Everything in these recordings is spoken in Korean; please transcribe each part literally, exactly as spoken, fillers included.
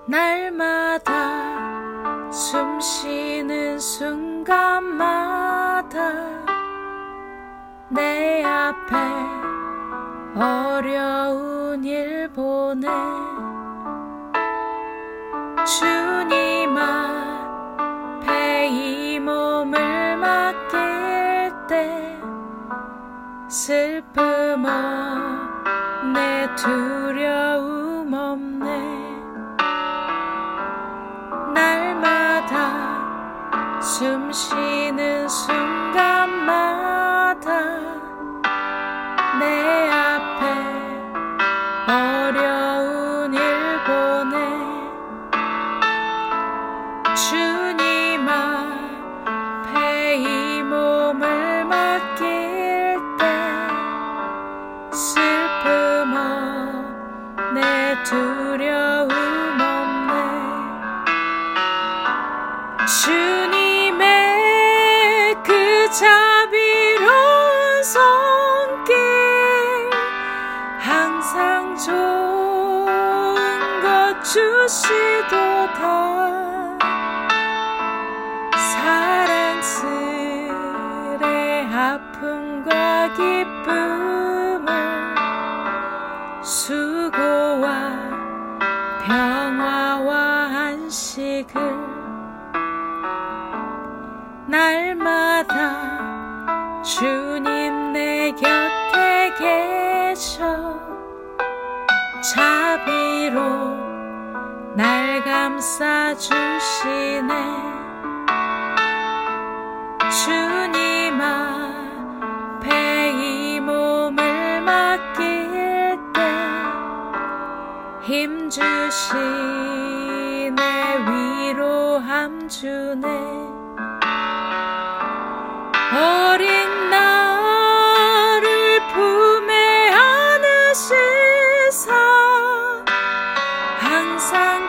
날마다 숨 쉬는 순간마다 내 앞에 어려운 일 보내 주님 앞에 이 몸을 맡길 때 슬픔 없네 두려움 없네 날마다 숨 쉬는 순간마다 내 앞에 어려운 일 보내 주님 앞에 이 몸을 맡길 때 슬픔 없네 두려움 주님의 그 자비로운 손길 항상 좋은 것 주시도다 사랑스레 아픔과 기쁨을 수고와 평화와 안식을 날마다 주님 내 곁에 계셔 자비로 날 감싸주시네 주님 앞에 이 몸을 맡길 때 힘주시네 위로함 주네 어린 나를 품에 안으시사 항상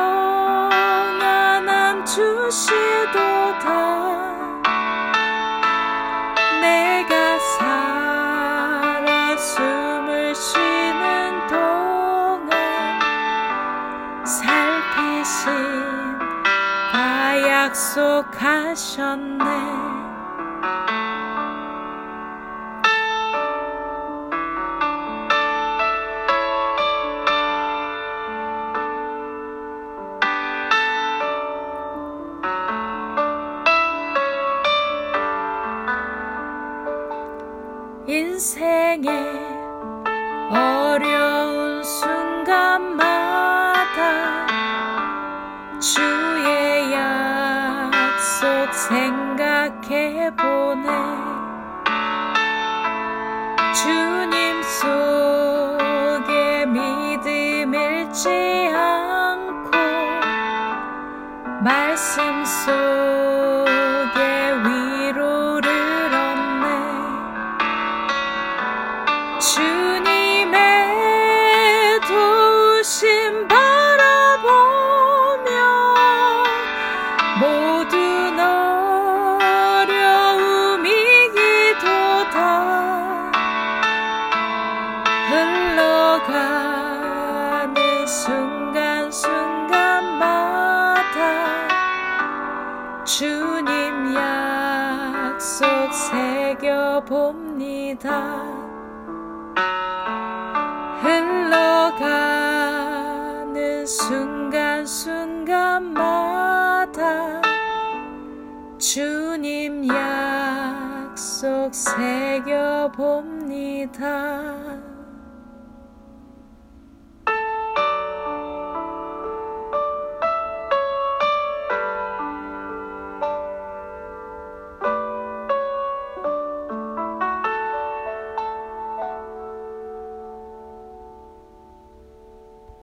평안함 주시도다 내가 살아 숨을 쉬는 동안 살피신 다 약속하셨네 인생의 어려운 순간마다 주의 약속 생각해보네 주님 속에 믿음 잃지 않고 말씀 속에 위로를 주님의 도우심 바라보며 모든 어려움 이기도다 흘러가는 순간순간마다 주님 약속 새겨봅니다 흘러가는 순간순간마다 주님 약속 새겨봅니다